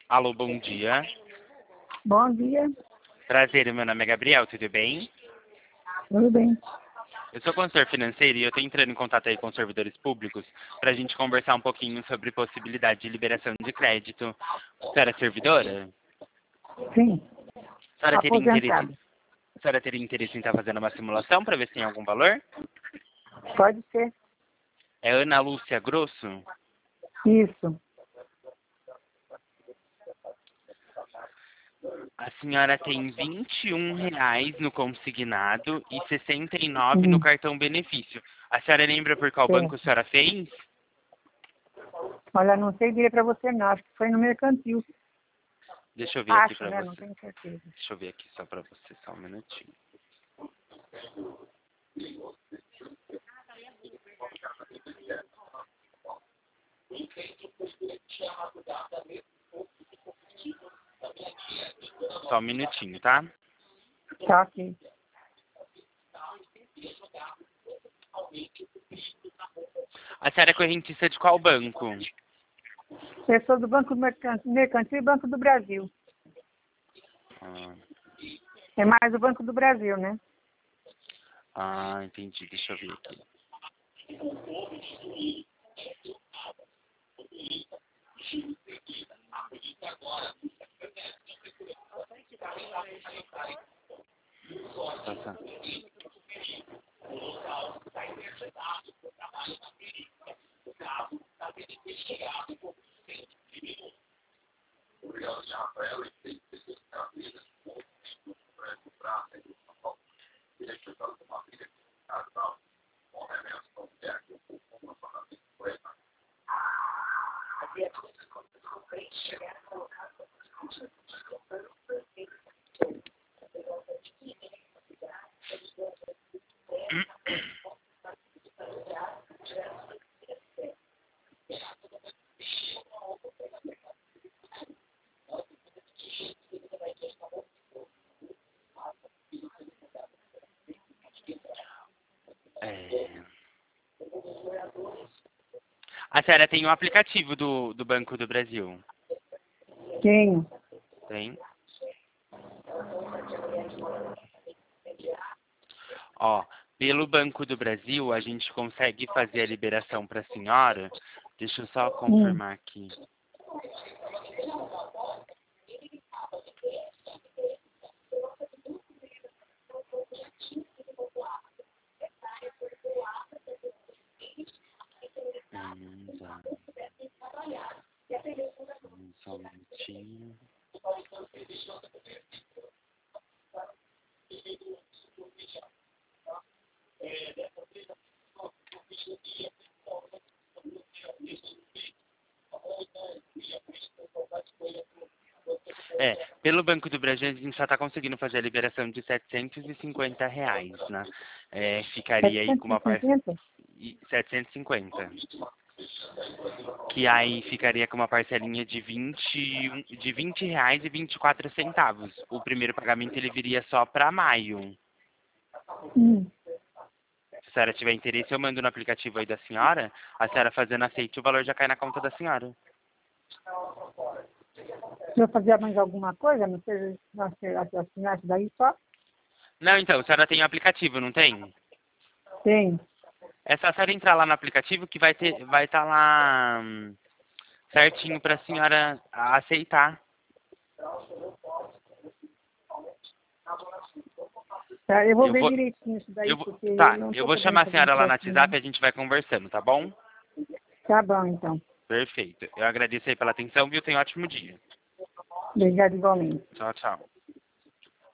Alô, bom dia. Bom dia, Prazer, meu nome é Gabriel, tudo bem? tudo bem? Eu sou consultor financeiro e eu estou entrando em contato aí com os servidores públicos para a gente conversar um pouquinho sobre possibilidade de liberação de crédito. A senhora é servidora? Sim, A senhora teria interesse, aposentado. a senhora teria interesse em estar fazendo uma simulação para ver se tem algum valor? Pode ser. É Ana Lúcia Grosso? Isso. A senhora tem R$ 21 no consignado e 69 no Hum, cartão benefício. A senhora lembra por qual banco a certo. senhora fez? Olha, não sei dizer para você não, acho que foi no mercantil. Deixa eu ver aqui Acho, para né? Não você. tenho certeza. Deixa eu ver aqui só para você, só um minutinho. Só um minutinho, tá? Tá aqui. A senhora é correntista de qual banco? Eu sou do Banco Mercantil e Banco do Brasil. Ah, É mais o Banco do Brasil, né? entendi. Deixa eu ver aqui. Tá, tá. É... A senhora tem um aplicativo do Banco do Brasil? Tenho. Tem? Ó, pelo Banco do Brasil, a gente consegue fazer a liberação para a senhora. Deixa eu só Hum. confirmar aqui. Tá. Só um minutinho. É, pelo Banco do Brasil, a gente só está conseguindo fazer a liberação de R$ 750, né? É, ficaria aí com uma parcela... 750? 750. Que aí ficaria com uma parcelinha de R$ 20 e 24 centavos. O primeiro pagamento ele viria só para maio. Hum. Se a senhora tiver interesse, eu mando no aplicativo aí da senhora. A senhora fazendo aceite, o valor já cai na conta da senhora. Se eu fazer mais alguma coisa, não sei, assinar isso daí só? Não, então, a senhora tem o aplicativo, não tem? Tenho. É só a senhora entrar lá no aplicativo que vai estar lá certinho para a senhora aceitar. Tá, eu vou Eu ver vou, direitinho isso daí, eu vou, porque eu tá, não eu estou vou podendo chamar a fazer senhora lá no empréstimo. WhatsApp e a gente vai conversando, tá bom? Tá bom, então. Perfeito. Eu agradeço aí pela atenção, viu? Tenha um ótimo dia. Obrigado igualmente. Tchau, tchau.